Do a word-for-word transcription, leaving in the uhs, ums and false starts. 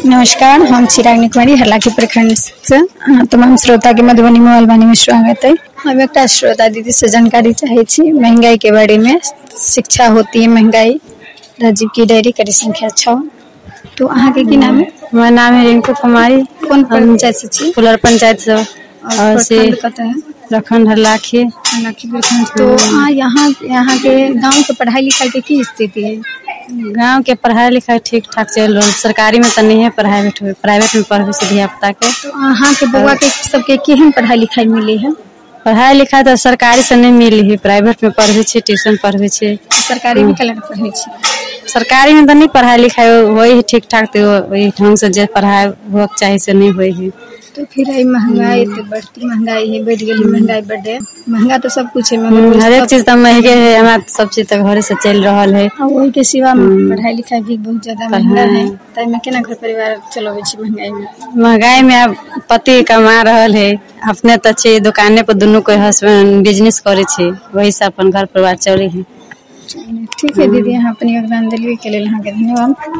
नमस्कार, हम चिरागनी कुमारी हरलाखी प्रखंड से तमाम श्रोता के मधुबनी मोबाइल वाणी में स्वागत है। हम एक श्रोता दीदी से जानकारी चाहे छी महंगाई के बारे में। शिक्षा होती है महंगाई, राजीव की डायरी करी संख्या छः। तो अहाँ के की नाम है? हमारा नाम है रिंकू कुमारी। कौन पंचायत से छी? फुलर पंचायत से और से कत है प्रखंड हरलाखी हरलाखी प्रखंड। तो आ, यहाँ यहाँ के गांव के पढ़ाई लिखाई के की स्थिति है? गांव के पढ़ाई लिखाई ठीक ठाक चल रहा है। सरकारी में तो नहीं है, प्राइवेट में प्राइवेट में पढ़े से धिया पुता के। तो अहाँ के बउआ के सबके केहन पढ़ाई लिखाई मिली है? पढ़ाई लिखाई तो सरकारी से नहीं मिली है, प्राइवेट में पढ़े छे, ट्यूशन पढ़े छे। सरकारी में कलर पढ़े छे? सरकारी में तो नहीं पढ़ाई लिखाई वही ठीक ठाक, तो वही ढंग से जो पढ़ाई हो चाहिए से नहीं हुई है। तो फिर आई महंगाई तो बढ़ती महंगाई है, बढ़ गई महंगाई बढ़े। महंगा तो सब कुछ है, मगर हर एक चीज तो महंगे है। हमारा सब चीज तो घर से चल रहा है। वही के सिवा पढ़ाई लिखाई भी बहुत ज्यादा महंगा है। ताई में केना घर परिवार चलावे छी महंगाई में? महंगाई में अब पति कमा रहा है, अपने तो छे दुकाने पर दोनों कोई हस्बैंड बिजनेस करे छे, वही से अपन घर परिवार चले है। ठीक है दीदी, यहाँ अपनी योगदान दिलवे के लिए यहाँ के धन्यवाद।